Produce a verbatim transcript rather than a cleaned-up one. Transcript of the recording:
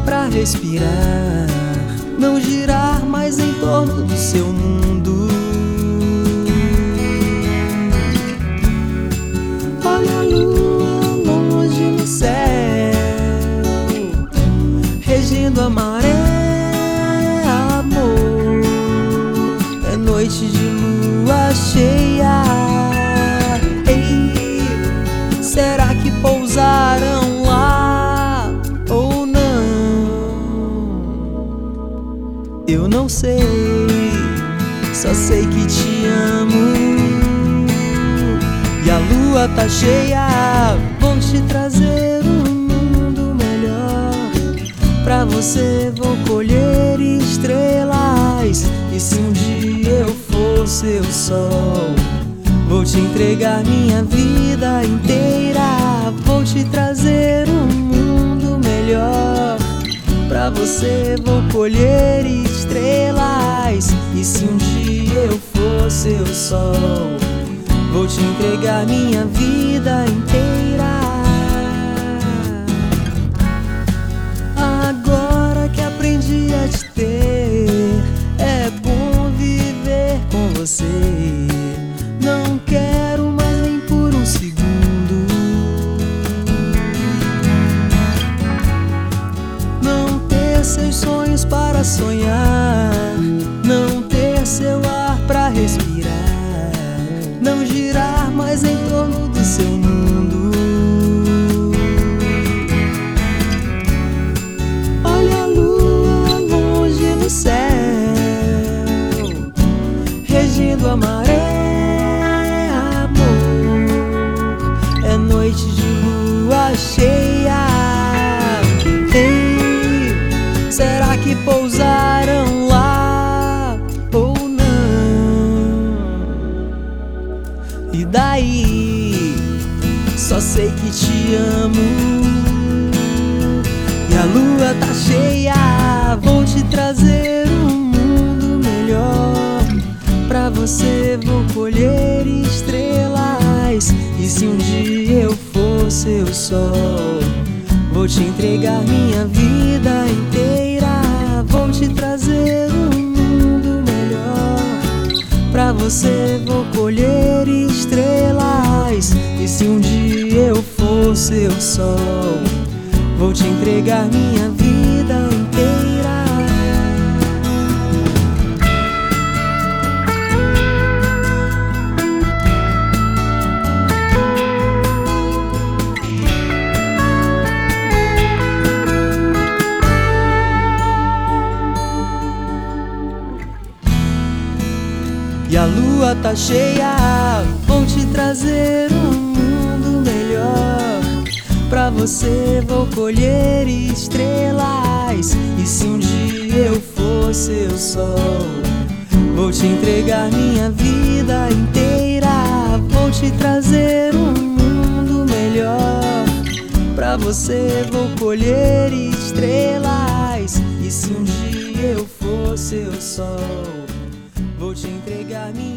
pra respirar, não girar mais em torno do seu mundo. Olha a lua longe no céu, regendo a maré, amor. É noite de lua cheia. Ei, será que pousaram lá ou não? Eu não sei, só sei que te amo. E a lua tá cheia, vou te trazer um mundo melhor. Pra você vou colher estrelas, e se um dia eu for seu sol, vou te entregar minha vida inteira. Vou te trazer um mundo melhor. Pra você vou colher estrelas, e se um dia eu for seu sol, vou te entregar minha vida inteira. Agora que aprendi a te ter, é bom viver com você. Não quero mais nem por um segundo não ter seus sonhos para sonhar, não ter seu ar pra respirar, não girar mais em torno do seu mundo. Olha a lua longe no céu, regendo a maré, amor. É noite de lua cheia. Ei, será que pousaram lá ou não? E daí, só sei que te amo. E a lua tá cheia, vou te trazer um mundo melhor. Pra você vou colher estrelas, e se um dia eu for seu sol, vou te entregar minha vida inteira. Vou te trazer um mundo melhor. Pra você vou colher estrelas, e se um dia eu for seu sol, vou te entregar minha vida inteira. E a lua tá cheia, vou te trazer um mundo melhor. Pra você vou colher estrelas, e se um dia eu for seu sol, vou te entregar minha vida inteira. Vou te trazer um mundo melhor. Pra você vou colher estrelas, e se um dia eu for seu sol, vou te entregar minha